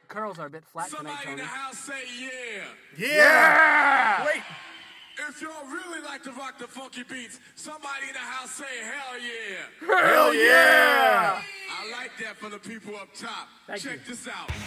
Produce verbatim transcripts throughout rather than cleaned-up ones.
curls are a bit flat Somebody tonight, Tony. in the house say yeah. Yeah! Wait. If y'all really like to rock the funky beats, somebody in the house say hell yeah. Hell yeah! I like that for the people up top. Thank Check you. this out.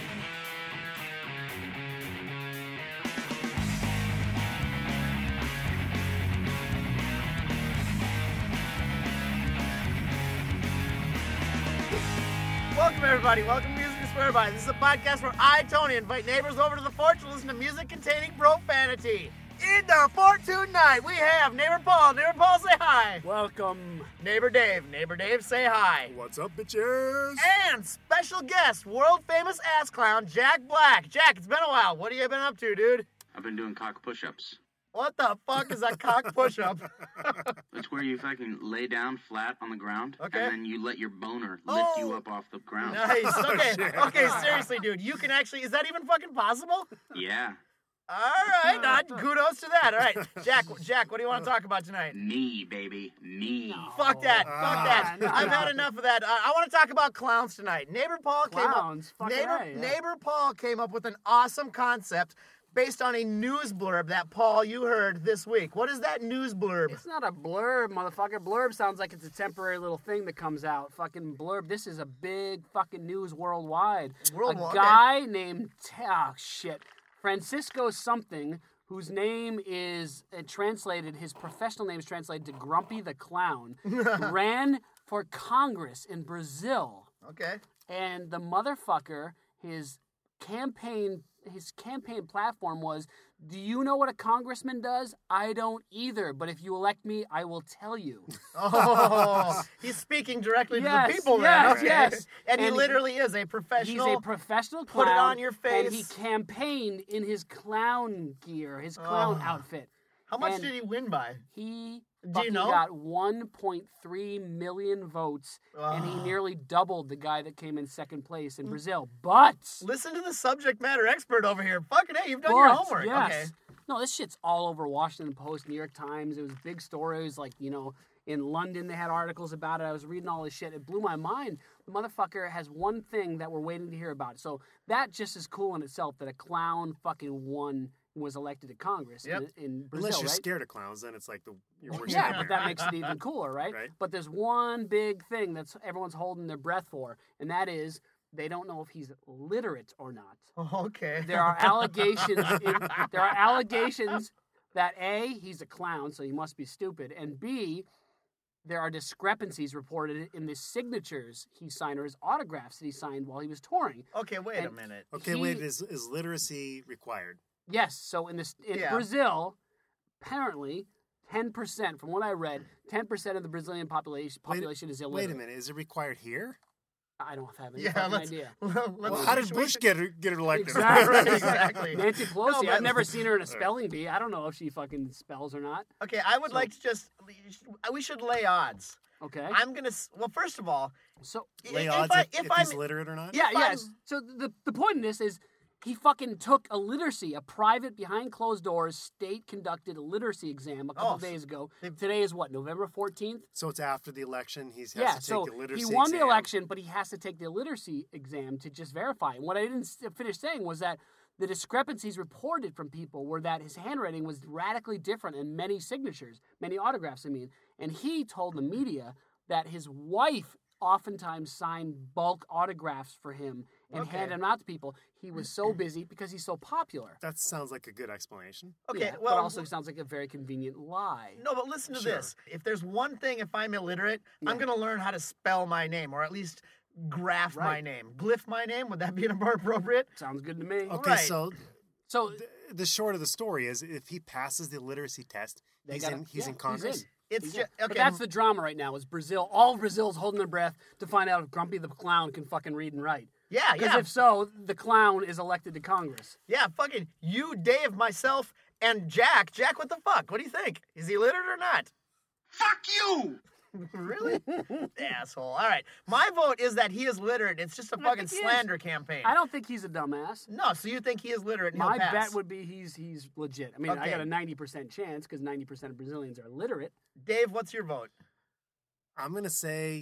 Welcome, everybody. Welcome to Music to Swear By. This is a podcast where I, Tony, invite neighbors over to the porch to listen to music containing profanity. In the fort tonight, we have Neighbor Paul. Neighbor Paul, say hi. Welcome. Neighbor Dave. Neighbor Dave, say hi. What's up, bitches? And special guest, world-famous ass clown, Jack Black. Jack, it's been a while. What have you been up to, dude? I've been doing cock push-ups. What the fuck is a cock push-up? It's where you fucking lay down flat on the ground, Okay. and then you let your boner lift Oh. you up off the ground. Nice. Okay. shit. Okay, seriously, dude. You can actually... Is that even fucking possible? Yeah. All right. Uh, kudos to that. All right. Jack, Jack, what do you want to talk about tonight? Me, baby. Me. Fuck that. Fuck Ah. that. no, I've no. had enough of that. Uh, I want to talk about clowns tonight. Neighbor Paul Clowns? came up. Fucking Neighbor, A, yeah. Neighbor Paul came up with an awesome concept based on a news blurb that, Paul, you heard this week. What is that news blurb? It's not a blurb, motherfucker. Blurb sounds like it's a temporary little thing that comes out. Fucking blurb. This is a big fucking news worldwide. Worldwide, A guy named, oh shit, Francisco something, whose name is uh, translated, his professional name is translated to Grumpy the Clown, ran for Congress in Brazil. Okay. And the motherfucker, his campaign his campaign platform was, do you know what a congressman does? I don't either, but if you elect me, I will tell you. Oh, he's speaking directly to Yes, the people yes, then. Okay. yes. And, he And he- literally is a He's professional. a professional Put clown. it on your And he face. campaigned in his clown gear, his clown Oh. outfit. How much and did he win by? He Do you fucking know? got one point three million votes, and he Oh. nearly doubled the guy that came in second place Mm. in Brazil. But... Listen to the subject matter expert over here. Fucking hey, you've done But, your homework. yes. Okay. No, this shit's all over Washington Post, New York Times. It was big stories. Like, you know, in London they had articles about it. I was reading all this shit. It blew my mind. The motherfucker has one thing that we're waiting to hear about. So that just is cool in itself that a clown fucking won, was elected to Congress Yep. in, in Brazil, Unless you're right? scared of clowns, then it's like the your worst Yeah, nightmare. but that makes it even cooler, right? Right. But there's one big thing that's everyone's holding their breath for, and that is they don't know if he's literate or not. Okay. There are allegations. in, there are allegations that A, he's a clown, so he must be stupid, and B, there are discrepancies reported in the signatures he signed or his autographs that he signed while he was touring. Okay, wait a And- minute. Okay, He- wait, is, is literacy required? Yes, so in this in Yeah. Brazil, apparently ten percent, from what I read, ten percent of the Brazilian population Wait- population is illiterate. Wait a minute, is it required here? I don't have any Yeah, fucking let's, idea. let's. Well, how did we Bush should- get her, get her elected? Exactly. Exactly. Nancy Pelosi, No, but- I've never seen her in a spelling bee. I don't know if she fucking spells or not. Okay, I would So- like to just. We should lay odds. Okay. I'm gonna. s- Well, first of all, so Lay if odds I, if, if, if I'm, he's literate or not? yeah, if yes. I'm- So the the point in this is he fucking took a literacy, a private behind closed doors state conducted literacy exam a couple Oh, days ago. they- Today is what, November fourteenth? So it's after the election. He has Yeah, to take so the literacy he won the exam. election, but he has to take the literacy exam to just verify. And what I didn't s- finish saying was that the discrepancies reported from people were that his handwriting was radically different in many signatures, many autographs, I mean. And he told the media that his wife oftentimes signed bulk autographs for him and Okay. handed them out to people. He was so busy because he's so popular. That sounds like a good explanation. Okay, Yeah, well, but also sounds like a very convenient lie. no, but listen to Sure. this. If there's one thing, if I'm illiterate, I'm Yeah. gonna learn how to spell my name, or at least graph my Right. name, glyph my name. Would that be more appropriate? Sounds good to me. Okay, Right. so So the, the short of the story is if he passes the literacy test, They he's gotta- in he's yeah, in Congress. in. It's He's ju- in. But okay. that's the drama right now is Brazil. All of Brazil's holding their breath to find out if Grumpy the Clown can fucking read and write. Yeah, Because yeah, if so, the clown is elected to Congress. yeah. Fucking you, Dave, myself, and Jack. Jack, what the fuck? What do you think? Is he literate or not? Fuck you! Really? Asshole. All right. My vote is that he is literate. It's just a I fucking think he is. slander campaign. I don't think he's a dumbass. No, so you think he is literate and he'll My pass. bet would be he's he's legit. I mean, I Okay. got a ninety percent chance because ninety percent of Brazilians are literate. Dave, what's your vote? I'm gonna say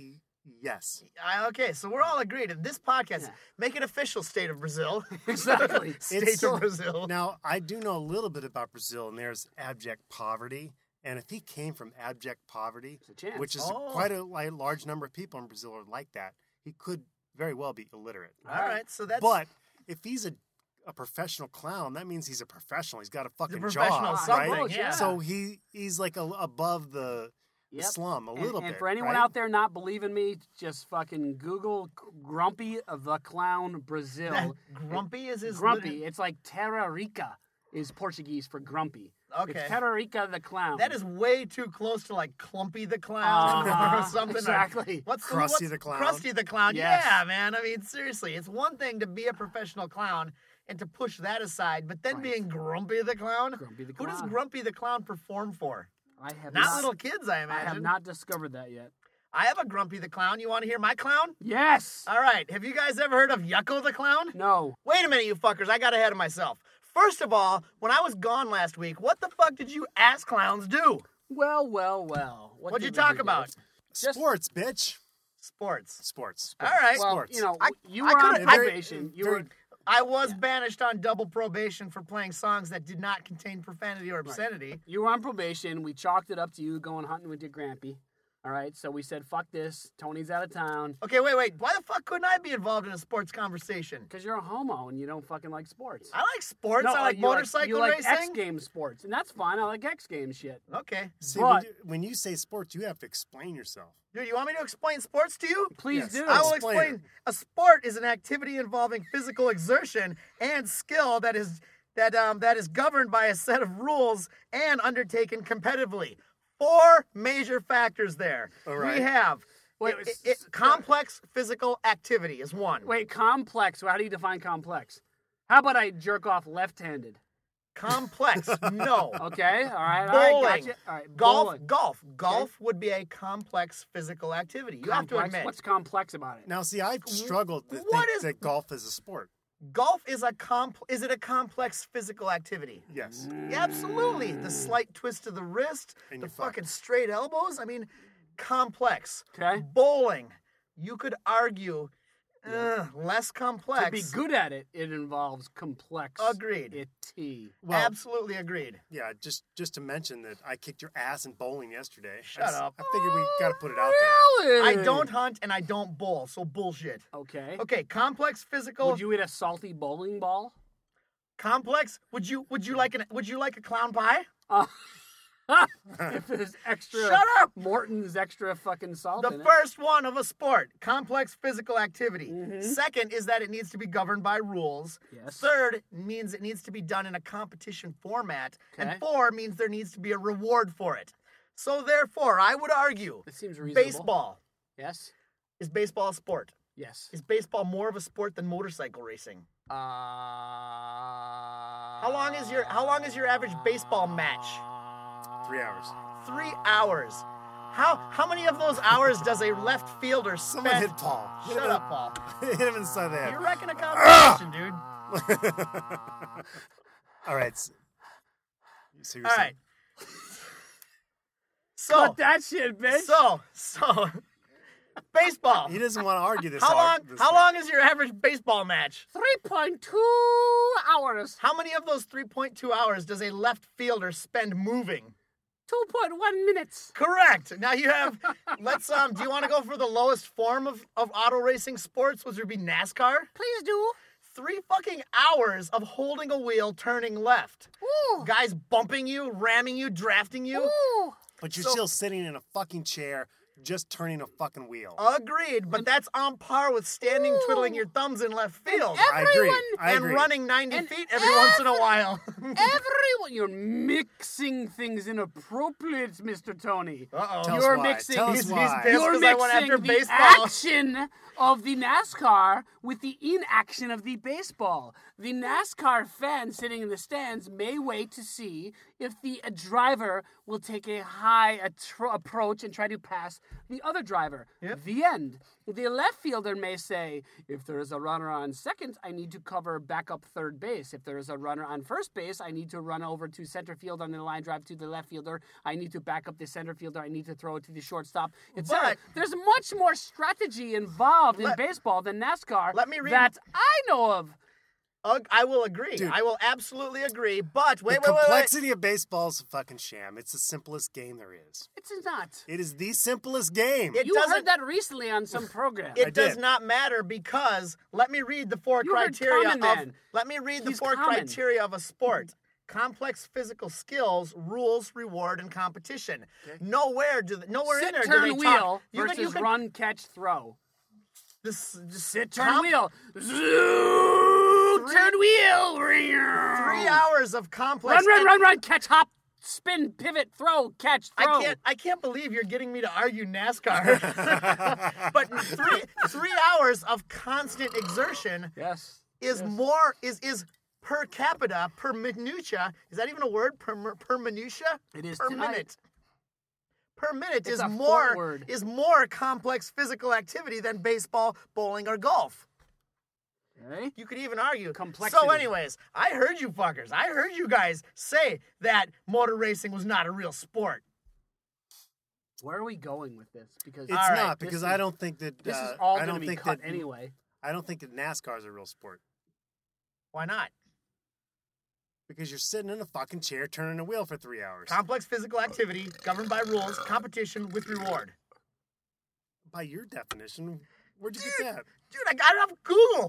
Yes. I, okay, so we're all agreed. In this podcast, Yeah. make it official state of Brazil. Exactly. State It's- of Brazil. Now, I do know a little bit about Brazil, and there's abject poverty. And if he came from abject poverty, There's a chance. which is Oh. quite a like, large number of people in Brazil are like that, he could very well be illiterate. All right, so that's But if he's a a professional clown, that means he's a professional. He's got a fucking professional job, something, right? yeah. So he he's like a, above the, the Yep. slum a And- little and, bit. for anyone right? out there not believing me, just fucking Google Grumpy the Clown Brazil. that grumpy is his Grumpy. liter- It's like Terra Rica is Portuguese for grumpy. Okay. It's Terra Rica the Clown. That is way too close to like Clumpy the Clown Uh-huh, or something. or- exactly. What's the, Krusty what's, the Clown. Krusty the Clown. Yes. Yeah, man. I mean, seriously, it's one thing to be a professional clown and to push that aside, but then Right. being Grumpy the Clown. Grumpy the Who does Clown. Grumpy the Clown perform for? I have Not, not, little kids, I I imagine. have not discovered that yet. I have a Grumpy the Clown. You want to hear my clown? Yes. All right. Have you guys ever heard of Yucko the Clown? No. Wait a minute, you fuckers. I got ahead of myself. First of all, when I was gone last week, what the fuck did you ass clowns do? Well, well, well. What What'd you did we talk do? about? Just- Sports, bitch. Sports. Sports. All right. Well, Sports. you know, I- you I were on could've- I- probation. You very- were. I was banished on double probation for playing songs that did not contain profanity or obscenity. You were on probation. We chalked it up to you going hunting with your grampy. All right. So we said, "Fuck this. Tony's out of town." Okay, wait, wait. Why the fuck couldn't I be involved in a sports conversation? Because you're a homo and you don't fucking like sports. I like sports. No, I like you motorcycle you like racing. X Games sports, and that's fine. I like X Games shit. Okay. See, But- when, you, when you say sports, you have to explain yourself. Dude, you want me to explain sports to you? Please Yes. do. I will Explain explain. A sport is an activity involving physical exertion and skill that is that um that is governed by a set of rules and undertaken competitively. Four major factors there. All right. We have Wait, it- it's- it- it- complex physical activity is one. Wait, complex. How do you define complex? How about I jerk off left-handed? Complex, no. Okay. All right. All right. Bowling. Gotcha. All right. Golf, bowling. golf, golf would be a complex physical activity. You have to Complex? admit, What's complex about it? Now, see, I've struggled to What think is- that golf is a sport. golf is a comp. Is it a complex physical activity? Yes. Yeah, absolutely. The slight twist of the wrist, And the you're fucked. fucking straight elbows. I mean, complex. Okay. Bowling, you could argue, uh, less complex. To be good at it, it involves complex. Agreed. It. Well, Absolutely agreed. yeah, just just to mention that I kicked your ass in bowling yesterday. Shut I just- up. I figured we got to put it out there. Really? I don't hunt and I don't bowl, so bullshit. Okay. Okay, complex physical. Would you eat a salty bowling ball? complex? Would you would you like an would you like a clown pie? Uh, if there's extra. Shut up! Morton's extra fucking salt The in it. first one of a sport, complex physical activity. Mhm. Second is that it needs to be governed by rules. Yes. Third means it needs to be done in a competition format. Okay. And four means there needs to be a reward for it. So therefore, I would argue It seems reasonable. baseball. Yes. Is baseball a sport? Yes. Is baseball more of a sport than motorcycle racing? Uh, How long is your how long is your average baseball match? Three hours. Three hours. How how many of those hours does a left fielder Someone spend? hit Paul. Hit Shut him up, Paul. in- Hit him inside the head. You're wrecking a conversation, dude. All right. s- So you're All saying- right. So Cut that shit, bitch. so so baseball. He doesn't want to argue this. How long hard- this how thing. long is your average baseball match? three point two hours. How many of those three point two hours does a left fielder spend moving? two point one minutes. Correct. Now you have let's um do you want to go for the lowest form of, of auto racing sports, which would be NASCAR? Please do. Three fucking hours of holding a wheel turning left. Ooh. Guys bumping you, ramming you, drafting you. Ooh. But you're So- still sitting in a fucking chair, just turning a fucking wheel. Agreed, but that's on par with standing Ooh. twiddling your thumbs in left field I agree. everyone- I and agree. running ninety And feet every once in a while. Everyone, you're mixing things inappropriate, Mister Tony. Uh-oh. Tell us You're why. mixing. Tell us He's- he's why. pissed. You're 'cause I went mixing after the baseball. action of the NASCAR with the inaction of the baseball. The NASCAR fan sitting in the stands may wait to see if the uh, driver will take a high attro- approach and try to pass the other driver. Yep. The end. The left fielder may say, if there is a runner on second, I need to cover back up third base. If there is a runner on first base, I need to run over to center field on the line drive to the left fielder. I need to back up the center fielder. I need to throw it to the shortstop, et cetera. But- There's much more strategy involved Let- in baseball than NASCAR Let me read- that I know of. Ugh, I will agree. Dude. I will absolutely agree. But wait, the wait, wait, wait. complexity of baseball is a fucking sham. It's the simplest game there is. It's not. It is the simplest game. It You doesn't- heard that recently on some program. It I does did. not matter because let me read the four You heard criteria Common of Man. let me read the He's four common. criteria of a sport. Complex physical skills, rules, reward, and competition. Nowhere do they, nowhere Sit, in there turn, do they wheel talk. You versus can, you can, run, catch, throw. This, this Sit, turn, com- wheel. Zoo, Three- turn, wheel. Three hours of complex. Run, run, and run, run, catch, hop, spin, pivot, throw, catch, throw. I can't. I can't believe you're getting me to argue NASCAR. But three three hours of constant exertion Yes. is more is is per capita per minutia. Is that even a word? Per per minutia? It is per tonight. minute. Per minute It's is a more fort word. is more complex physical activity than baseball, bowling, or golf. Okay. You could even argue. Complexity. So, anyways, I heard you fuckers. I heard you guys say that motor racing was not a real sport. Where are we going with this? Because It's All right, not this because is- I don't think that this uh, is all I going don't to be think cut that, anyway. I don't think that NASCAR is a real sport Why not? because you're sitting in a fucking chair turning a wheel for three hours. Complex physical activity governed by rules, competition with reward. By your definition, where'd you get that? Dude, I got it off Google.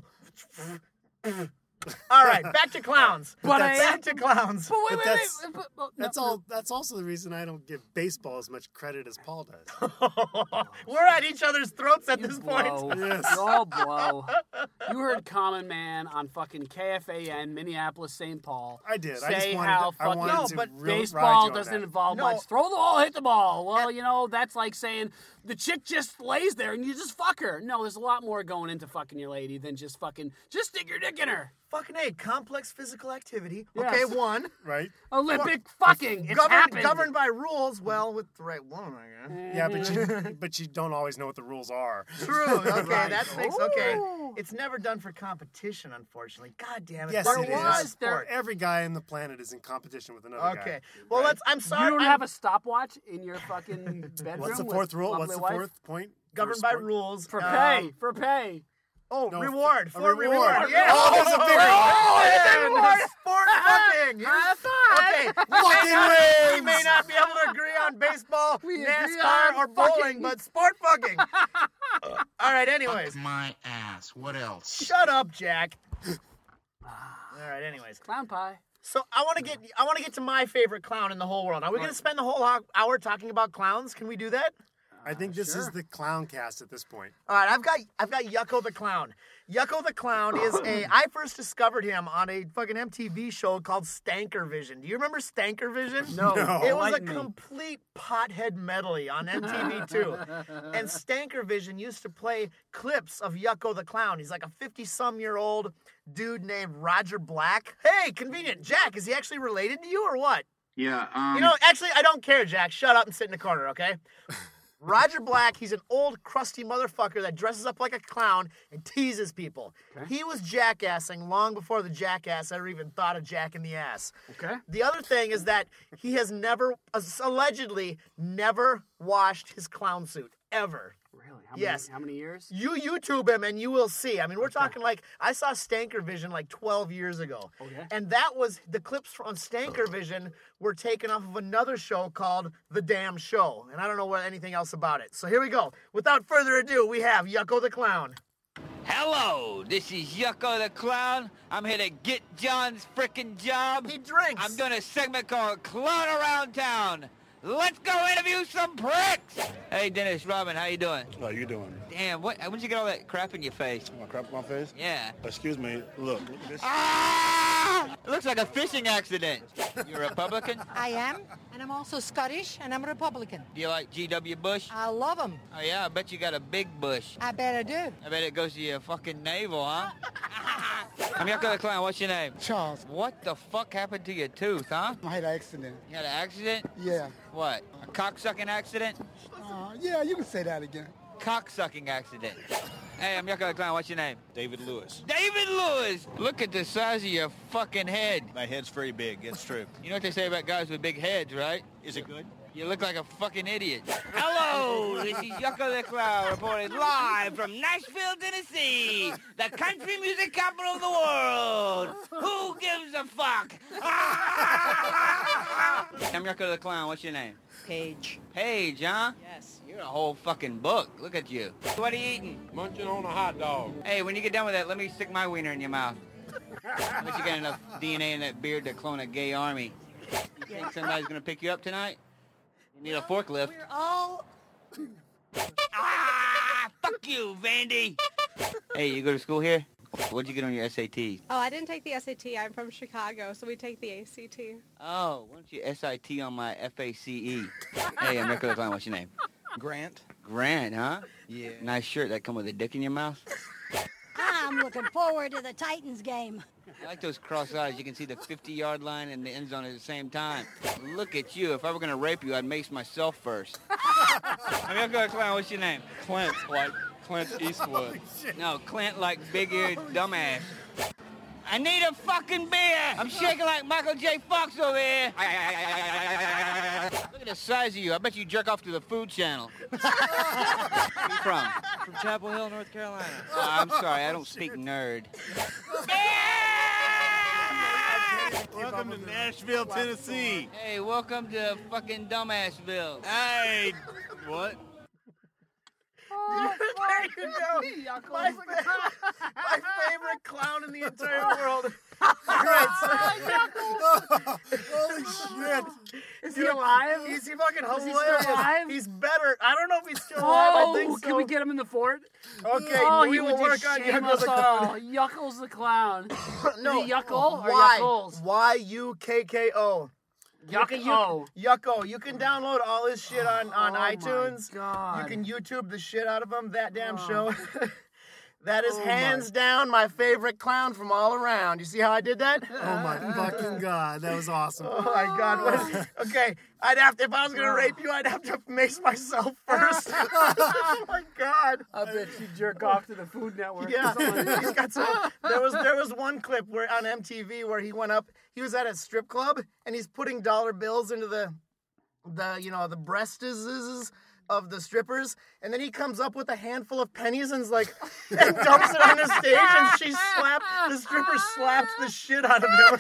All right, back to clowns. But I back am- to clowns. But wait, But wait, that's- wait. But, but, That's no, all. That's also the reason I don't give baseball as much credit as Paul does. We're at each other's throats at You this blow. point. Yes. You all blow. You heard Common Man on fucking K F A N, Minneapolis, Saint Paul. I did. Say I just wanted. how to, I fucking wanted No, to but real- ride baseball you on doesn't that. involve No. much. Throw the ball, hit the ball. Well, you know, that's like saying the chick just lays there and you just fuck her. No, there's a lot more going into fucking your lady than just fucking, just stick your dick in her. Fucking A, complex physical activity. Yes. Okay, one. Right? Olympic fucking. It's governed, happened. governed by rules. Well, with the right one, I guess. Yeah, but you but you don't always know what the rules are. True. Okay, Right. that makes okay. Ooh. It's never done for competition, unfortunately. God damn it. Yes, There it was is. sport. Every guy on the planet is in competition with another guy. Okay. Well, let's. I'm sorry. You don't I'm have a stopwatch in your fucking bedroom? What's the with fourth rule? lovely What's the wife? fourth point? governed for by sport? rules. For um, pay. For pay. Oh, No, reward. a For reward. reward. Yeah. Oh, there's a bigger Oh, one. yeah, There's a reward. Sport fucking. You- High five. Okay. Fucking We may wins! not be able to agree on baseball, We agree NASCAR, on or bowling, fucking. but sport fucking. All right. Anyways, My ass. What else? shut up, Jack. All right. Anyways, Clown pie. so I want to get I want to get to my favorite clown in the whole world. Are we going to spend the whole ho- hour talking about clowns? Can we do that? I think this is sure. the clown cast at this point. All right, I've got I've got Yucko the Clown. Yucko the Clown is a I first discovered him on a fucking M T V show called Stanker Vision. Do you remember Stanker Vision? No. No. It was a Enlighten me. complete pothead medley on M T V too. And Stanker Vision used to play clips of Yucko the Clown. He's like a fifty-some-year-old dude named Roger Black. Hey, convenient. Jack, is he actually related to you or what? Yeah. Um, You know, actually, I don't care, Jack. Shut up and sit in the corner, okay? Roger Black, he's an old, crusty motherfucker that dresses up like a clown and teases people. He was jackassing long before the jackass ever even thought of Jack in the ass. Okay. The other thing is that he has never, allegedly, never washed his clown suit, ever. Really? How Yes. Many, how many years? You YouTube him and you will see. I mean, we're talking like, I saw Stanker Vision like twelve years ago. Okay. And that was, the clips on Stanker Vision were taken off of another show called The Damn Show. And I don't know what anything else about it. So here we go. Without further ado, we have Yucko the Clown. Hello, this is Yucko the Clown. I'm here to get John's frickin' job. He drinks. I'm doing a segment called Clown Around Town. Let's go interview some pricks! Hey, Dennis Robin, how you doing? How you doing? Damn, what, when'd you get all that crap in your face? My crap on my face? Yeah. Excuse me. Look, look at this. Ah! It looks like a fishing accident. You a Republican? I am, and I'm also Scottish, and I'm a Republican. Do you like G W Bush? I love him. Oh, yeah, I bet you got a big bush. I bet I do. I bet it goes to your fucking navel, huh? I'm Yucko the Clown. What's your name? Charles, What the fuck happened to your tooth, huh? I had an accident. You had an accident? Yeah. What? A cocksucking accident? Uh, yeah, you can say that again. Cocksucking accident. Hey, I'm Yucko the Clown. What's your name? David Lewis. David Lewis! Look at the size of your fucking head. My head's very big. It's true. You know what they say about guys with big heads, right? Is it good? You look like a fucking idiot. Hello, this is Yucko the Clown reporting live from Nashville, Tennessee, the country music capital of the world. Who gives a fuck? I'm Yucko the Clown. What's your name? Page. Paige, huh? Yes. You're a whole fucking book. Look at you. What are you eating? Munching on a hot dog. Hey, when you get done with that, let me stick my wiener in your mouth. I bet you got enough D N A in that beard to clone a gay army. You think somebody's gonna pick you up tonight? You need a forklift. We're all... Ah! Fuck you, Vandy! Hey, you go to school here? What'd you get on your S A Ts? Oh, I didn't take the S A T. I'm from Chicago, so we take the A C T. Oh, why don't you S I T on my F A C E? Hey, I'm Rick O'Clown. What's your name? Grant. Grant, huh? Yeah. Nice shirt. That come with a dick in your mouth? I'm looking forward to the Titans game. I like those cross eyes. You can see the fifty-yard line and the end zone at the same time. Look at you. If I were going to rape you, I'd mace myself first. I'm Yucko the Clown. What's your name? Clint, like Clint Eastwood. No, Clint like big-eared dumbass. I need a fucking beer. I'm shaking like Michael J. Fox over here. Look at the size of you. I bet you jerk off to the Food Channel. Where you from? From Chapel Hill, North Carolina. Oh, I'm sorry. I don't speak nerd. Welcome to Nashville, Tennessee. Hey, welcome to fucking Dumbassville. Hey, what? Oh, there you go. My, fa- my favorite clown in the entire world. All right, so, Holy shit. Is he alive? He's he fucking Is he hilarious. still alive? He's better. I don't know if he's still alive. Oh, I think so. can we get him in the fort? Okay, oh, we he will would work just on shame Yuckle us the all. Clown. Yuckles the Clown. No, Is it Yuckle or Y. Yuckles? Y U K K O. Yucko. Yucko. You can download all his shit on, on Oh, my iTunes. God. You can YouTube the shit out of him. That damn show. That is Oh, hands my. down my favorite clown from all around. You see how I did that? Oh my fucking god, that was awesome. Oh my god. What, okay, I'd have to, if I was gonna rape you, I'd have to mace myself first. Oh my god. I bet you jerk off to the Food Network. Yeah, he's got some. There was there was one clip where on M T V where he went up. He was at a strip club and he's putting dollar bills into the the you know the breasts of the strippers, and then he comes up with a handful of pennies and is like, and dumps it on the stage, and she slapped, the stripper slapped the shit out of him.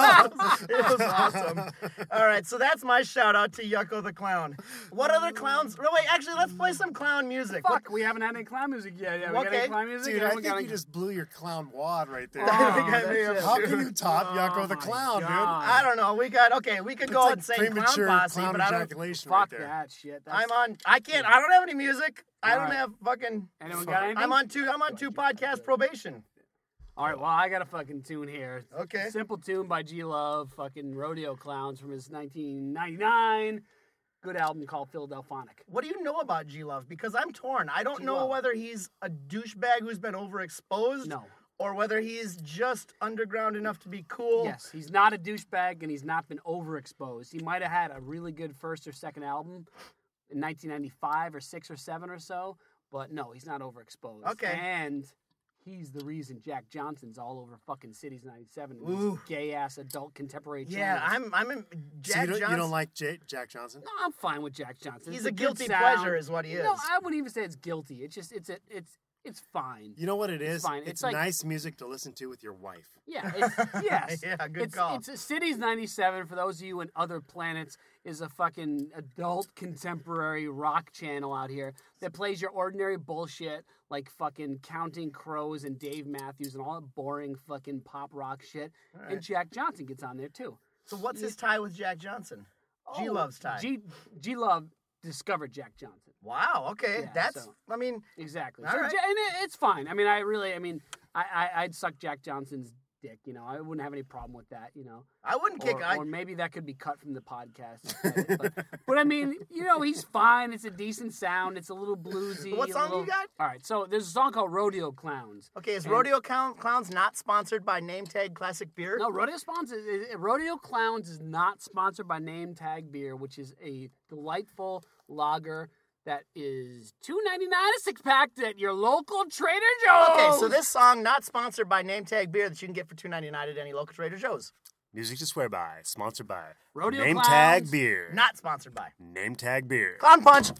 It was awesome. All right, so that's my shout out to Yucko the Clown. What other clowns? Oh, wait, actually, let's play some clown music. Fuck, What, we haven't had any clown music yet. Yeah, we got Okay. any clown music? Dude, Yeah, I we think got you just blew your clown wad right there. I think I that's may have it. How too. can you top Yucko the my Clown, God. dude? I don't know. We got, okay, we could It's go like and say clown premature posse, clown but I don't, ejaculation right Fuck there. that shit. That's, I'm on, I can't, I don't have any music. I All don't right. have fucking, Anyone got anything? I'm on two, I'm on two podcast probation. All right, well, I got a fucking tune here. Okay. Simple tune by G Love, fucking Rodeo Clowns from his nineteen ninety-nine good album called Philadelphonic. What do you know about G Love? Because I'm torn. I don't know G-Love. whether he's a douchebag who's been overexposed. No. Or whether he's just underground enough to be cool. Yes, he's not a douchebag and he's not been overexposed. He might have had a really good first or second album in nineteen ninety-five or six or seven or so, but no, he's not overexposed. Okay. And he's the reason Jack Johnson's all over fucking Cities ninety-seven. Ooh. Gay ass adult contemporary Yeah, channels. I'm I'm in So Jack you don't, Johnson. you don't like J- Jack Johnson? No, I'm fine with Jack Johnson. He's It's a good guilty sound. pleasure is what he is. No, I wouldn't even say it's guilty. It's just it's a, it's it's fine. You know what it It's is? fine. It's, It's like- nice music to listen to with your wife. Yeah, it's, yes. Yeah, good it's, call. It's Cities ninety-seven, for those of you in other planets, is a fucking adult contemporary rock channel out here that plays your ordinary bullshit like fucking Counting Crows and Dave Matthews and all that boring fucking pop rock shit. right. And Jack Johnson gets on there too. So what's his tie with Jack Johnson? G Love's tie. G G Love discovered Jack Johnson. Wow, okay. Yeah, That's so- I mean Exactly. All So, right. Ja- and it, it's fine. I mean, I really, I mean, I, I, I'd suck Jack Johnson's dick, you know. I wouldn't have any problem with that, you know. I wouldn't kick Or, I or maybe that could be cut from the podcast. but, but I mean, you know, he's fine. It's a decent sound. It's a little bluesy. What a song little... you got? All right, so there's a song called Rodeo Clowns. Okay, is And- Rodeo Clown, Clowns not sponsored by Name Tag Classic Beer? No, Rodeo sponsor, Rodeo Clowns is not sponsored by Name Tag Beer, which is a delightful lager that is two ninety-nine a six pack at your local Trader Joe's. Okay, so this song not sponsored by Name Tag Beer that you can get for two ninety-nine at any local Trader Joe's. Music to swear by, sponsored by Rodeo Name Clowns. Tag Beer. Not sponsored by Name Tag Beer. Clown Punch.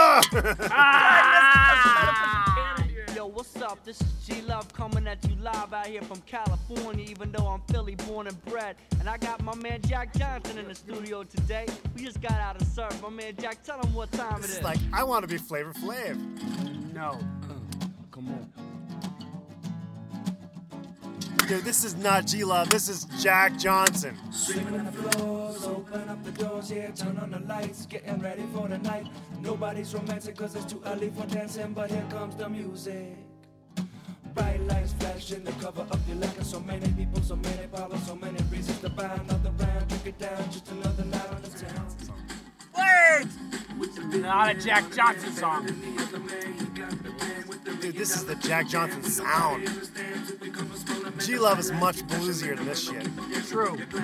Yo, what's up? This is G-Love coming at you live out here from California, even though I'm Philly born and bred. And I got my man Jack Johnson in the studio today. We just got out of surf. My man Jack, tell him what time This it is is. like, I want to be Flavor Flav. No. Come on. Dude, this is not G-Love. This is Jack Johnson. Sweeping the floors, open up the doors, yeah, turn on the lights, getting ready for the night. Nobody's romantic cause it's too early for dancing, but here comes the music. Bright lights flashing, the cover up your lacquer. So many people, so many problems, so many reasons to buy another round. Drink it down, just another night on the town. Wait! Not a Jack Johnson song. Dude, this is the Jack Johnson sound. G-Love is much bluesier than this shit. True. Pick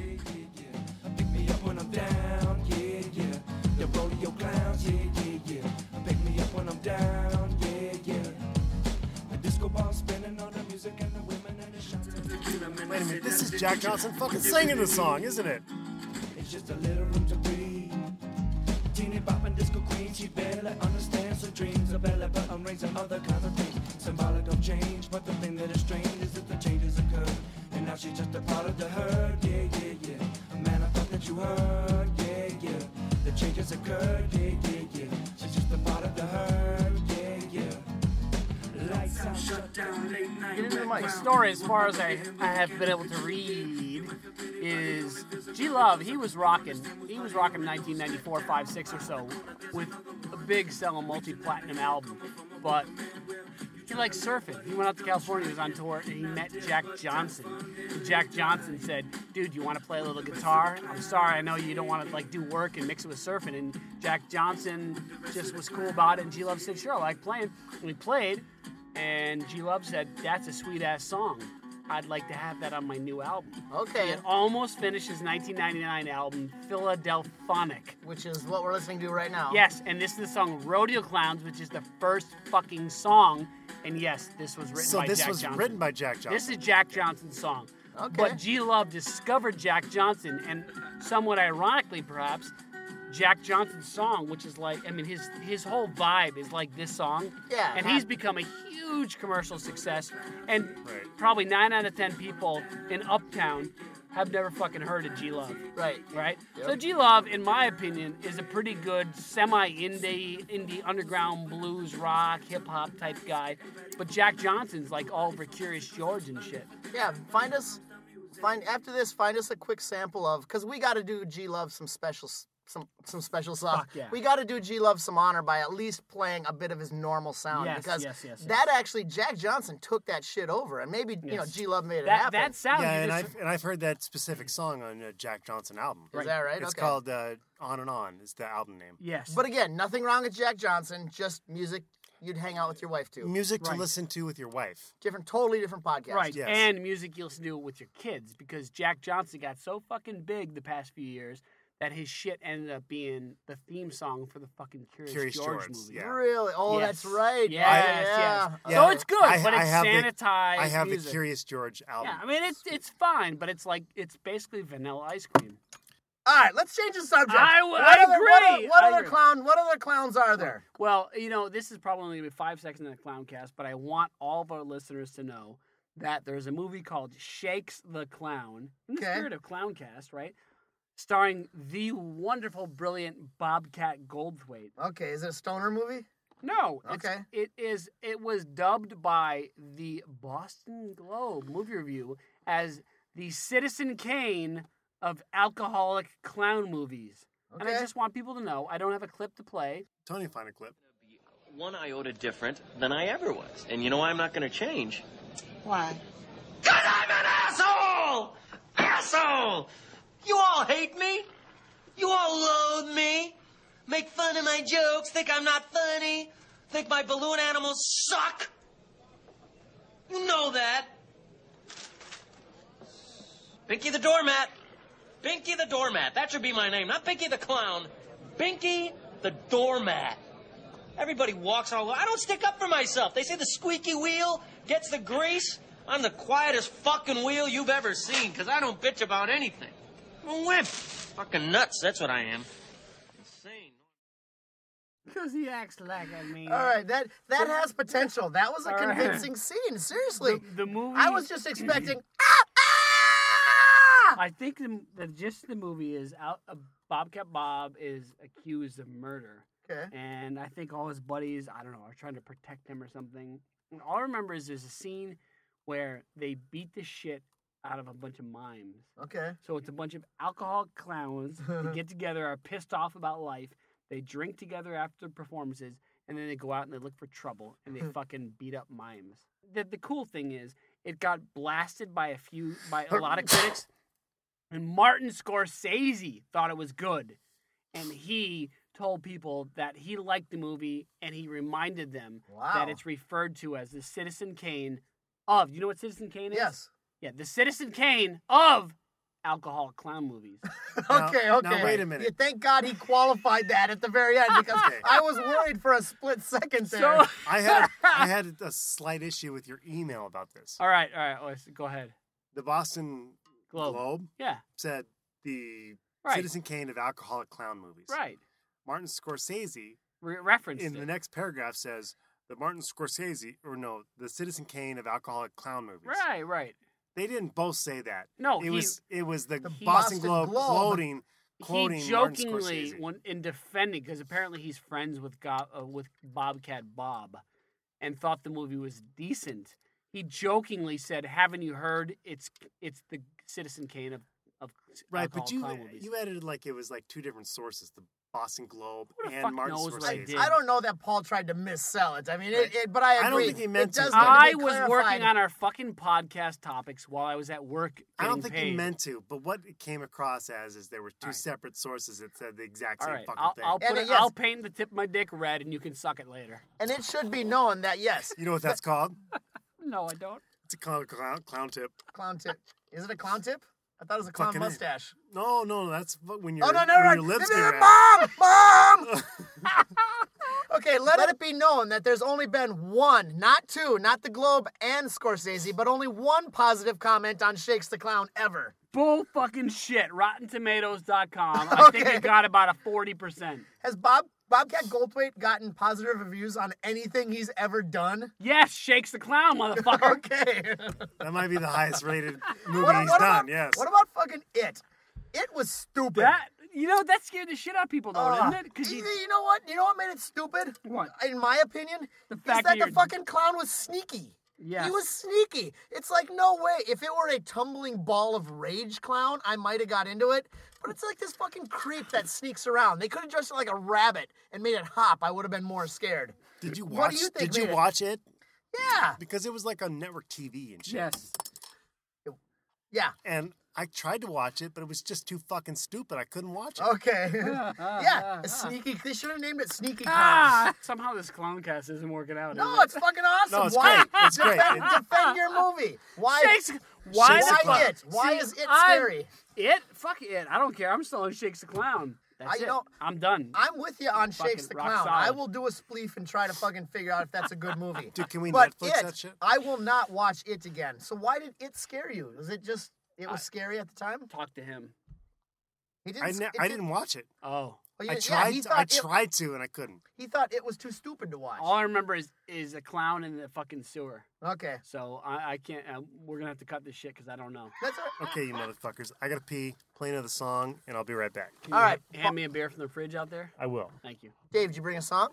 me up when I'm down, yeah, yeah. The rodeo clowns, yeah, yeah, yeah. Pick me up when I'm down, yeah, yeah. The disco ball spinning on the music and the women and the shots. Wait a minute, this is Jack Johnson fucking singing the song, isn't it? It's just a little room to breathe. Teeny bop and disco queen, she barely understands her dreams of belly button rings and other kinds of things. Symbolic of change, but the thing that is strange is that the changes occur. And now she's just a part of the herd, yeah, yeah, yeah. Man, I thought that you heard, yeah, yeah. The changes occurred, yeah, yeah, yeah. She's just a part of the herd, yeah, yeah. Lights out, shut down, late night. The story, as far as I, I have been able to read, is G-Love, he was rocking, he was rocking nineteen ninety-four, five, six or so, with a big selling multi-platinum album. But he liked surfing. He went out to California, he was on tour, and he met Jack Johnson. And Jack Johnson said, dude, you want to play a little guitar? I'm sorry, I know you don't want to like do work and mix it with surfing. And Jack Johnson just was cool about it, and G-Love said, sure, I like playing. And we played, and G-Love said, that's a sweet-ass song. I'd like to have that on my new album. Okay. He had almost finished his nineteen ninety-nine album, Philadelphonic. Which is what we're listening to right now. Yes, and this is the song Rodeo Clowns, which is the first fucking song. And yes, this was written So by this Jack was Johnson. written by Jack Johnson. This is Jack Johnson's song. Okay. But G-Love discovered Jack Johnson, and somewhat ironically, perhaps, Jack Johnson's song, which is like, I mean, his his whole vibe is like this song. Yeah. And he's become a huge commercial success. And Right. probably nine out of ten people in Uptown have never fucking heard of G-Love. Right. Right? Yep. So G-Love, in my opinion, is a pretty good semi-indie, indie underground blues, rock, hip-hop type guy. But Jack Johnson's like all over Curious George and shit. Yeah, find us, find after this, find us a quick sample of, because we got to do G-Love some special some some special stuff. Fuck yeah. We got to do G-Love some honor by at least playing a bit of his normal sound. Yes, because yes, yes, yes. that actually, Jack Johnson took that shit over, and maybe, you know, Yes. G-Love made it That, happen. that sound. Yeah, you and just- I've, and I've heard that specific song on a Jack Johnson album. Is that right? It's Okay. called uh, On and On, is the album name. Yes. But again, nothing wrong with Jack Johnson, just music you'd hang out with your wife to. Music to Right. listen to with your wife. Different, totally different podcast. Right, Yes. and music you listen to with your kids, because Jack Johnson got so fucking big the past few years that his shit ended up being the theme song for the fucking Curious, Curious George, George, movie. yeah. Really? Oh, Yes. that's right. Yes, yeah, yes. yeah. So it's good, I, but I it's have sanitized The, I have music. the Curious George album. Yeah, I mean it's it's fine, but it's like it's basically vanilla ice cream. All right, let's change the subject. I w- what I other, What, agree. other, what I other agree. clown? What other clowns are there? Well, you know, this is probably only gonna be five seconds in the Clowncast, but I want all of our listeners to know that there's a movie called Shakes the Clown, in the Okay. spirit of Clowncast, right? Starring the wonderful, brilliant Bobcat Goldthwait. Okay, is it a stoner movie? No, it's, Okay. it is. It was dubbed by the Boston Globe movie review as the Citizen Kane of alcoholic clown movies. And I Okay. just want people to know I don't have a clip to play. Tony, find a clip. One iota different than I ever was. And you know why I'm not going to change? Why? Because I'm an asshole! Asshole! You all hate me? You all loathe me? Make fun of my jokes, think I'm not funny? Think my balloon animals suck? You know that. Binky the doormat. Binky the doormat. That should be my name. Not Binky the clown. Binky the doormat. Everybody walks all over. I don't stick up for myself. They say the squeaky wheel gets the grease. I'm the quietest fucking wheel you've ever seen, because I don't bitch about anything. I'm a wimp. Fucking nuts, that's what I am. Insane. Because he acts like I mean. All right, that that has potential. That was a All right. convincing scene. Seriously, The, the movie. I was just expecting. I think the, the gist of the movie is out. Uh, Bobcat Bob is accused of murder. Okay. And I think all his buddies, I don't know, are trying to protect him or something. And all I remember is there's a scene where they beat the shit out of a bunch of mimes. Okay. So it's a bunch of alcoholic clowns who get together, are pissed off about life. They drink together after performances, and then they go out and they look for trouble, and they fucking beat up mimes. The, the cool thing is, it got blasted by a few, by a lot of critics, and Martin Scorsese thought it was good. And he told people that he liked the movie, and he reminded them Wow. that it's referred to as the Citizen Kane of, you know what Citizen Kane is? Yes. Yeah, the Citizen Kane of alcoholic clown movies. Okay, okay. now, wait a minute. Yeah, thank God he qualified that at the very end, because Okay. I was worried for a split second there. So, I had I had a slight issue with your email about this. all right, all right, let's go ahead. The Boston Globe. Globe, Yeah, said the Right. Citizen Kane of alcoholic clown movies. right. Martin Scorsese, Re- referenced in it. the next paragraph, says the Martin Scorsese, or no, the Citizen Kane of alcoholic clown movies. Right, right. They didn't both say that. No, it he- was it was the, The Boston, Boston Globe, Globe. quoting quoting He Martin jokingly, Scorsese. when, in defending, because apparently he's friends with Go- uh, with Bobcat Bob, and thought the movie was decent. He jokingly said, "Haven't you heard? It's it's the Citizen Kane of of Right, but alcoholic you clown movies." you edited like it was like two different sources: the Boston Globe Who the and fuck Martin knows what I Scorsese. did? I don't know that Paul tried to missell it. I mean, it, it, but I agree. I don't think he meant it does to. need to be I was clarified. working on our fucking podcast topics while I was at work. I don't getting think he paid. meant to, but what it came across as is there were two All right. separate sources that said the exact All same right, fucking I'll, thing. I'll put And it, it- yes. I'll paint the tip of my dick red, and you can suck it later. And it should be known that, yes, You know what that's called? No, I don't. It's a clown, clown, clown tip. clown tip. Is it a clown tip? I thought it was a clown Fucking A. mustache. No, no, that's when your, Oh, no, when no, no. your lips no, get no, red. Mom! Mom! Okay, let it be known that there's only been one, not two, not the Globe and Scorsese, but only one positive comment on Shakes the Clown ever. Bull fucking shit. Rotten Tomatoes dot com. I think Okay. it got about a forty percent. Has Bob Bobcat Goldthwait gotten positive reviews on anything he's ever done? Yes, Shakes the Clown, motherfucker. Okay. That might be the highest rated movie What, he's what done, about, yes. What about fucking It? It was stupid. That you know that scared the shit out of people though, Uh, didn't it? Because you, you, you know what? You know what made it stupid? What? In my opinion, The is fact that, that the you're- fucking clown was sneaky. Yes. He was sneaky. It's like, no way. If it were a tumbling ball of rage clown, I might have got into it. But it's like this fucking creep that sneaks around. They could have dressed it like a rabbit and made it hop. I would have been more scared. Did you watch? What do you think Did you made it- watch it? Yeah. Because it was like on network T V and shit. yes. Yeah. And I tried to watch it, but it was just too fucking stupid. I couldn't watch it. Okay. yeah. A sneaky. They should have named it Sneaky Clown. Ah, somehow this clown cast isn't working out. No, is it? it's fucking awesome. No, it's Why? great. It's great. Defend, It- defend your movie. Why? Shakes. Why? Shakes the the Why Clown. fuck- it? Why See, is it I'm- scary? It? Fuck it. I don't care. I'm still on Shakes the Clown. That's I- you it. know, I'm done. I'm with you on Fucking Shakes the rock Clown. solid. I will do a spleef and try to fucking figure out if that's a good movie. Dude, can we but Netflix it, that shit? I will not watch it again. So why did it scare you? Was it just it was I- scary at the time? Talk to him. He didn't. I, s- ne- it I didn't watch it. Oh. Oh, you I didn't- yeah, tried. he to, thought I it- tried to, and I couldn't. He thought it was too stupid to watch. All I remember is is a clown in the fucking sewer. Okay. So I, I can't. Uh, we're gonna have to cut this shit because I don't know. That's all right. Okay, you motherfuckers. I gotta pee. Play another song, and I'll be right back. Can All you right. Hand me a beer from the fridge out there. I will. Thank you. Dave, did you bring a song?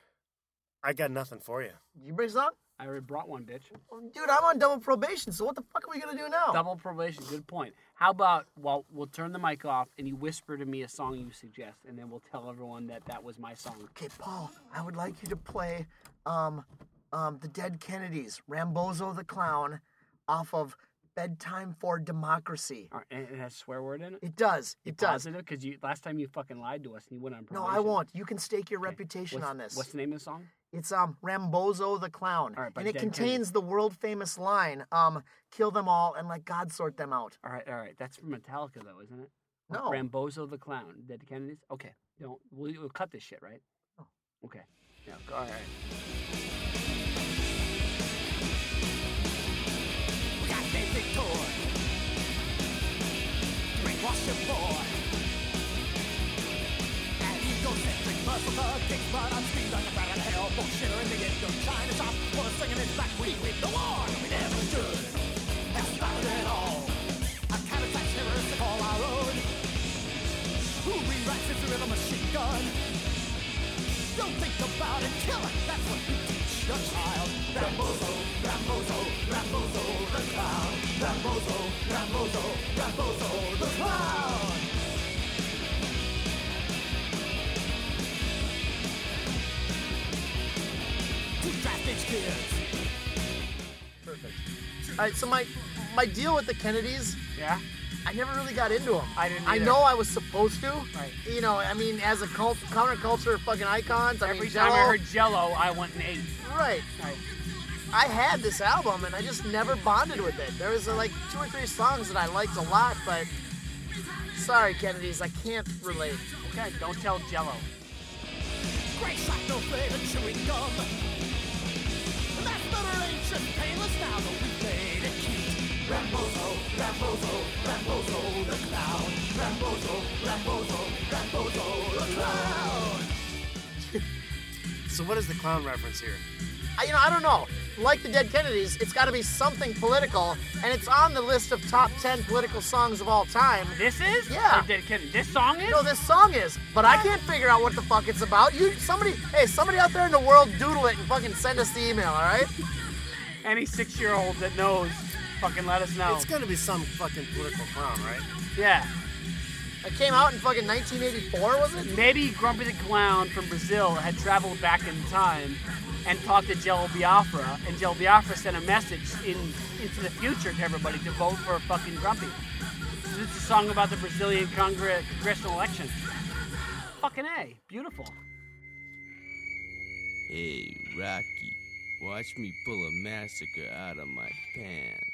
I got nothing for you. Did you bring a song? I already brought one, bitch. Dude, I'm on double probation, so what the fuck are we gonna do now? Double probation. Good point. How about, well, we'll turn the mic off and you whisper to me a song you suggest, and then we'll tell everyone that that was my song. Okay, Paul, I would like you to play um, um, the Dead Kennedys, Rambozo the Clown, off of Bedtime for Democracy. All right, and it has a swear word in it? It does. You It does. Positive? Because you last time you fucking lied to us and you went on No, probation. I won't. You can stake your Okay. reputation What's- on this. What's the name of the song? It's um Rambozo the Clown, All right, by and it Dead contains Kennedys. the world famous line, um, "Kill them all and let God sort them out." All right, all right. That's from Metallica, though, isn't it? No. Rambozo the Clown. Dead Kennedys? Okay. Don't, we'll, we'll cut this shit, right? Oh. Okay. Yeah, go ahead. We got David Toy, brainwash your boy, and egocentric muscle kicks blood on speed like a bat out of hell, bullshitter in the end of China shop, was singing his back, we win the war, and we never should have started at all. A counter-attack terrorist to call our own, who rewrites his rhythm machine gun. Don't think about it, kill it, that's what we teach your child. Rambozo, Rambozo, Rambozo, the clown. Rambozo, Rambozo, Rambozo, the clown. Two draft-age kids. Perfect. All right, so my my deal with the Kennedys. Yeah. I never really got into them. I didn't I either. know I was supposed to. Right. You know, I mean, as a cult, counterculture fucking icons. I Every mean, time Jell-O, I heard Jello, I went and ate. Right. Right. I had this album and I just never bonded with it. There was uh, like two or three songs that I liked a lot, but sorry, Kennedys, I can't relate. Okay, don't tell Jello. Great shot, no flavor, chewing gum. That's better ancient, painless now, but we played it cute. Rambozo, Rambozo, Rambozo, the clown. Rambozo, Rambozo, Rambozo, the clown. So what is the clown reference here? I, you know, I don't know. Like the Dead Kennedys, it's got to be something political, and it's on the list of top ten political songs of all time. This is? Yeah. Or Dead Kennedy. This song is? No, this song is, but I can't figure out what the fuck it's about. You, somebody, hey, somebody out there in the world, doodle it and fucking send us the email, all right? Any six-year-old that knows, fucking let us know. It's gonna be some fucking political clown, right? Yeah. It came out in fucking nineteen eighty-four, was it? Maybe Grumpy the Clown from Brazil had traveled back in time and talked to Jello Biafra, and Jello Biafra sent a message in into the future to everybody to vote for fucking Grumpy. So this is a song about the Brazilian Congre- congressional election. Fucking A. Beautiful. Hey, Rocky, watch me pull a massacre out of my pants.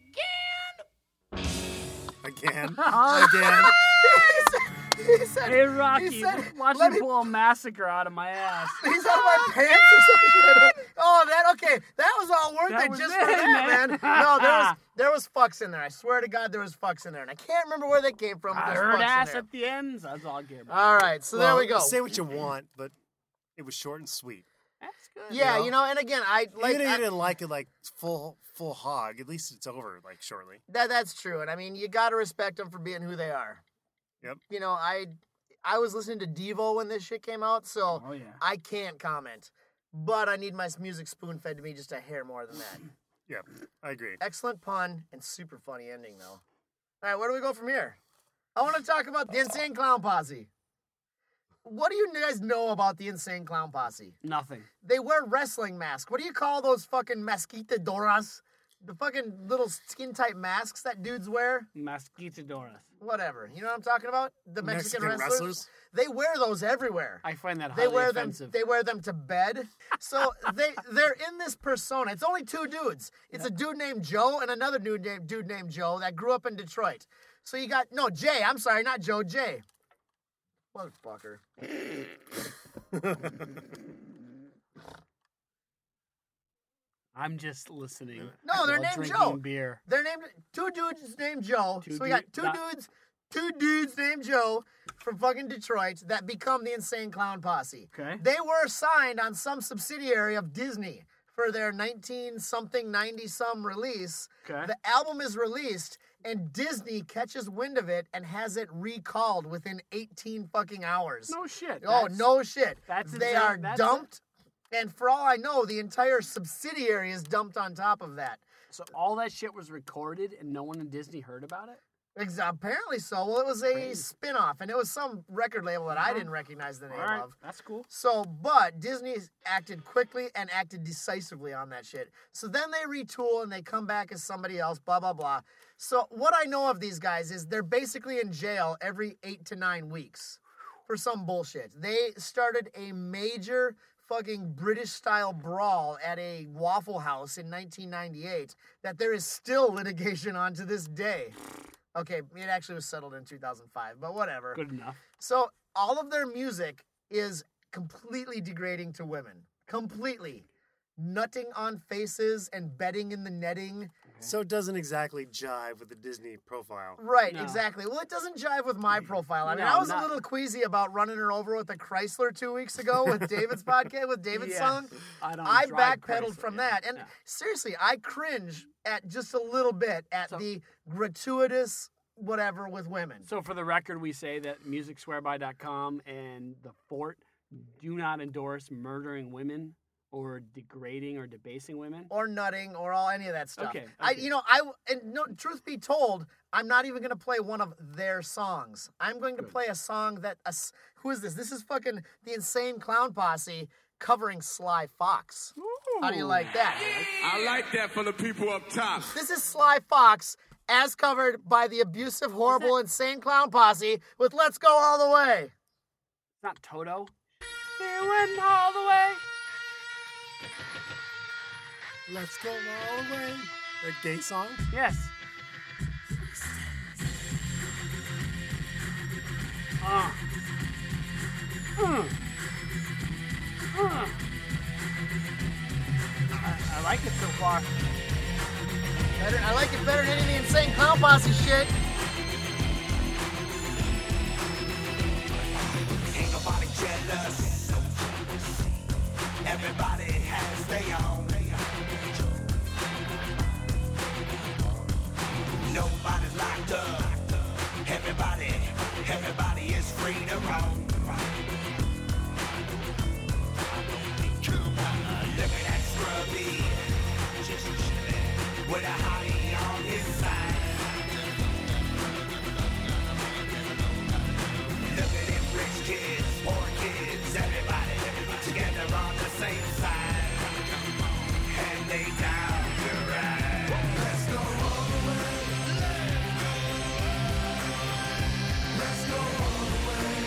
Again? Uh, Again? he said, Hey, Rocky, he said, watch let me me- pull a massacre out of my ass. He's out of my pants or some shit. Oh, that okay. That was all worth That it was just it, for that, man. man. No, there was there was fucks in there. I swear to God, there was fucks in there, and I can't remember where they came from. But I there's heard fucks ass in there. at the ends. That's all I care about. All right, so Well, there we go. Say what you want, but it was short and sweet. That's good. Yeah, you know? you know, and again, I like Even if I- you didn't like it like full full hog, at least it's over like shortly. that. That's true, and I mean, you got to respect them for being who they are. Yep. You know, I I was listening to Devo when this shit came out, so Oh, yeah. I can't comment. But I need my music spoon fed to me just a hair more than that. Yep, I agree. Excellent pun and super funny ending, though. All right, where do we go from here? I want to talk about the Insane Clown Posse. What do you guys know about the Insane Clown Posse? Nothing. They wear wrestling masks. What do you call those fucking masquitadoras? The fucking little skin-tight masks that dudes wear? Masquitadoras. Whatever. You know what I'm talking about? The Mexican, Mexican wrestlers? wrestlers? They wear those everywhere. I find that They highly wear offensive. them. They wear them to bed. So they they're in this persona. It's only two dudes. It's a dude named Joe and another dude named dude named Joe that grew up in Detroit. So you got no Jay. I'm sorry, not Joe. Jay. Motherfucker. I'm just listening. No, they're while named drinking Joe. beer. They're named two dudes named Joe. Two so we got dude- two not- dudes, two dudes named Joe from fucking Detroit that become the Insane Clown Posse. Okay. They were signed on some subsidiary of Disney for their nineteen something ninety some release. Okay. The album is released and Disney catches wind of it and has it recalled within eighteen fucking hours. No shit. Oh, That's- no shit. that's they exact- are that's dumped. And for all I know, the entire subsidiary is dumped on top of that. So all that shit was recorded and no one in Disney heard about it? Ex- Apparently so. Well, it was a spin-off, and it was some record label that I didn't recognize the name All right, of. that's cool. So, but Disney acted quickly and acted decisively on that shit. So then they retool and they come back as somebody else, blah, blah, blah. So what I know of these guys is they're basically in jail every eight to nine weeks for some bullshit. They started a major fucking British-style brawl at a Waffle House in nineteen ninety-eight that there is still litigation on to this day. Okay, it actually was settled in two thousand five, but whatever. Good enough. So all of their music is completely degrading to women. Completely. Nutting on faces and bedding in the netting. So it doesn't exactly jive with the Disney profile. Right, No. exactly. Well, it doesn't jive with my profile. I mean, No, I was not- a little queasy about running her over with a Chrysler two weeks ago with David's podcast, with David's Yes. song. I don't I drive backpedaled Chrysler, from yeah. that. And Yeah. seriously, I cringe at just a little bit at So- the gratuitous whatever with women. So for the record, we say that music swear by dot com and the Fort do not endorse murdering women or degrading or debasing women. Or nutting, or all any of that stuff. Okay, I, okay. you know, I and no. Truth be told, I'm not even going to play one of their songs. I'm going to play a song that. A, s- who is this? This is fucking the Insane Clown Posse covering Sly Fox. How do you like that? I like that for the people up top. This is Sly Fox as covered by the abusive, horrible, Insane Clown Posse with "Let's Go All the Way." It's not Toto. It went all the way. Let's go all the way. A gay song? Yes. Uh. Mm. Mm. I, I like it so far. Better, I like it better than any of the Insane Clown Posse shit. Ain't nobody jealous. Everybody has their own. Nobody's locked up. Everybody, everybody is free to roam. Look at that scrubby with a hottie on his side. Look at them rich kids, poor kids, everybody together on the same side. And they down to ride. Let's go all the way. Let's go all the way.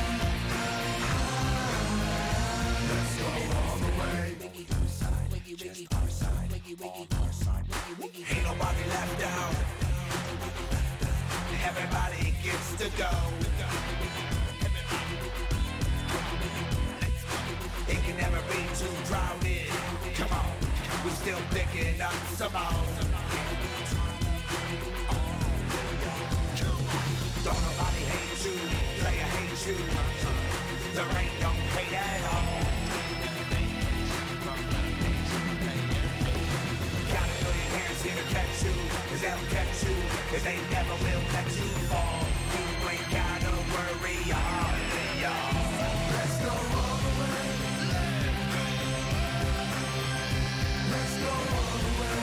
Let's go all the way. Just our side, our side. Ain't nobody left out. Everybody gets to go. It can never be too crowded. Come on, we still picking up some more. Don't nobody hate you, player hate you. There ain't no hate at all. Got a million hands here to catch you, cause they'll catch you, cause they never will let you fall. You ain't gotta worry, hardly, y'all. Let's go all the way. Let's go all the way.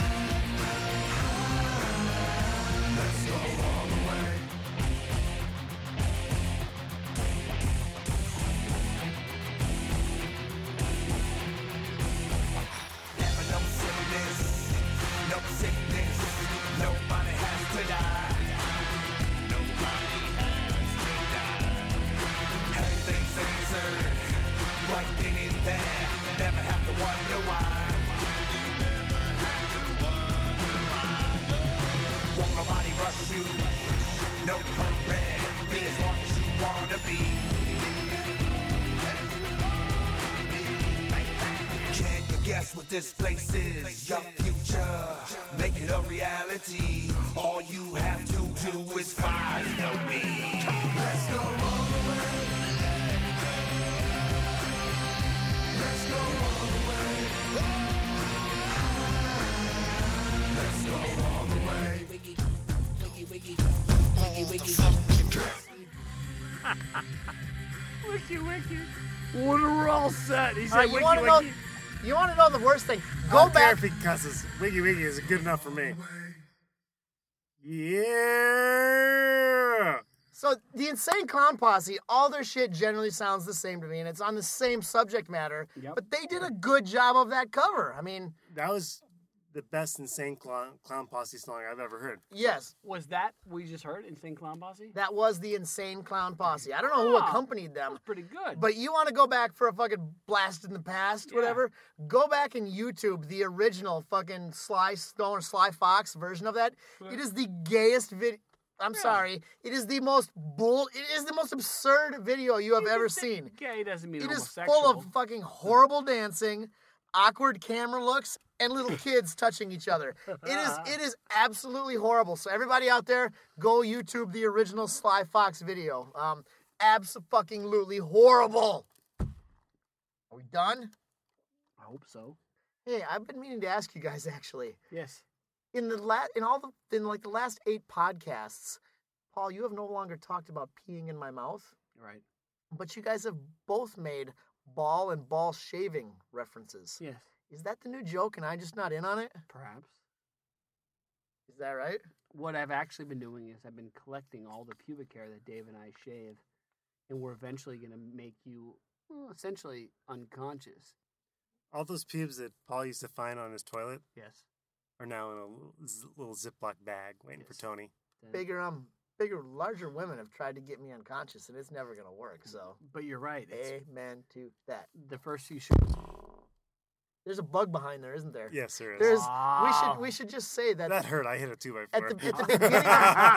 Let's go all the way. Never no sickness, no sickness. Nobody has to die. Nobody has to die. Everything's answered. Right thing is there. Never have to wonder why. Won't nobody rush you. No hurry. Be as long as you wanna be. Can you guess what this place is? Your future. Make it a reality. All you have to do is find me. Let's go all the way. Let's go all the way. Let's go all the way. Wiggy, wiggy, wiggy, wiggy, wiggy. Wiki wiki. When we're all set, he All said right, you wiki want to know? wiki. You want to know the worst thing? I Go don't care back. if he cusses. Wiggy Wiggy is good enough for me. Yeah. So the Insane Clown Posse, all their shit generally sounds the same to me, and it's on the same subject matter. Yep. But they did a good job of that cover. I mean, That was the best Insane Clown, Clown Posse song I've ever heard. yes, Was that we just heard Insane Clown Posse? that was the Insane Clown Posse. I don't know who Oh, accompanied That them. was pretty good. But you want to go back for a fucking blast in the past, Yeah. whatever? Go back and YouTube the original fucking Sly Stone or Sly Fox version of that. It is the gayest video. I'm sorry. It is the most bull. It is the most absurd video you have ever seen. Gay doesn't mean It is homosexual. full of fucking horrible dancing, awkward camera looks, and little kids touching each other. It is it is absolutely horrible. So everybody out there, go YouTube the original Sly Fox video. Um, abso-fucking-lutely horrible. Are we done? I hope so. Hey, I've been meaning to ask you guys actually. Yes. In the la- in all the in like the last eight podcasts, Paul, you have no longer talked about peeing in my mouth. Right. But you guys have both made ball and ball shaving references. Yes. Is that the new joke and I'm just not in on it? Perhaps. Is that right? What I've actually been doing is I've been collecting all the pubic hair that Dave and I shave, and we're eventually going to make you well, essentially unconscious. All those pubes that Paul used to find on his toilet Yes. are now in a little, z- little Ziploc bag waiting Yes. for Tony. Bigger um bigger larger women have tried to get me unconscious and it's never gonna work, so But you're right. It's amen to that. the first few shows. There's a bug behind there, isn't there? Yes, there is. There's we Wow. should we should just say that That hurt. I hit a two by at four. the, at the beginning of,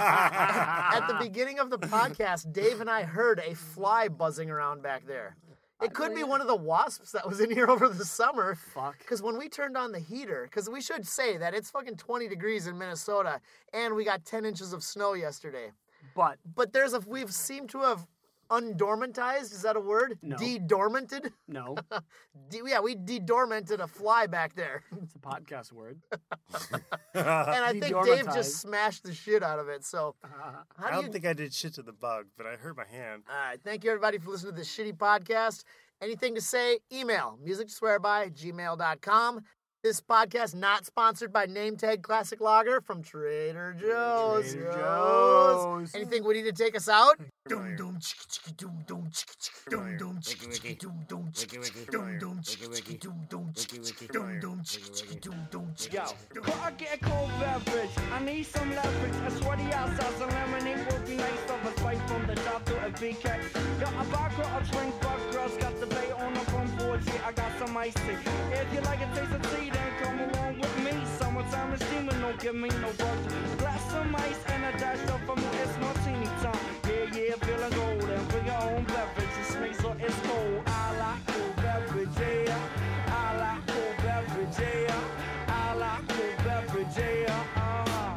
at the beginning of the podcast, Dave and I heard a fly buzzing around back there. It could be one of the wasps that was in here over the summer. Fuck. Because when we turned on the heater, because we should say that it's fucking twenty degrees in Minnesota, and we got ten inches of snow yesterday. But But there's a we've seemed to have undormantized. Is that a word? No. De-dormanted? no, De- yeah, we de-dormanted a fly back there. it's a podcast word. And I think Dave De-dormatized. just smashed the shit out of it. So Uh, how I do don't you... think I did shit to the bug, but I hurt my hand. All right. Thank you, everybody, for listening to this shitty podcast. Anything to say, email music to swear by gmail dot com. This podcast not sponsored by Name Tag Classic Lager from Trader Joe's. Trader Joe's. Anything we need to take us out? Familiar. Dum dum chicka chicka dum dum chicka chicka dum dum chicka chicka dum dum chicka chicka dum dum chicka chicka dum dum chicka chicka dum dum chicka chicka dum dum chicka Yo, chicka. before I get a cold beverage, I need some leverage. A sweaty outside, some lemonade would be nice. Of a spice from the top to a B K. Got a vodka, a drink, but girls got the bay on up on board. Yeah, I got some ice tea. If you like a taste of tea, then come along with me. Summertime is steaming, don't give me no bugs. Glass some ice and a dash of from it's martini time. Yeah, yeah, feeling golden. Bring your own beverage. It smells so it's cold. I like cold beverage, yeah. I like cold beverage, yeah. I like cold beverage, yeah. Uh-huh.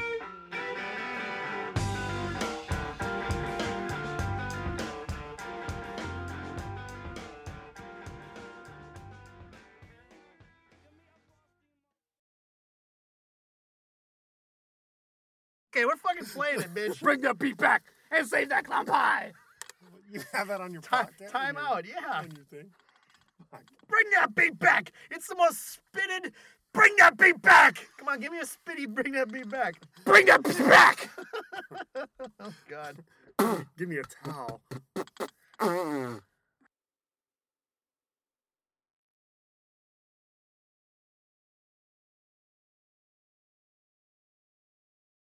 Okay, we're fucking playing it, bitch. Bring the beat back and save that clown pie. You have that on your Time, podcast? time out, yeah. On your thing? Bring that beat back. It's the most spitted. Bring that beat back. Come on, give me a spitty. Bring that beat back. Bring that beat back. Oh, God. Give me a towel.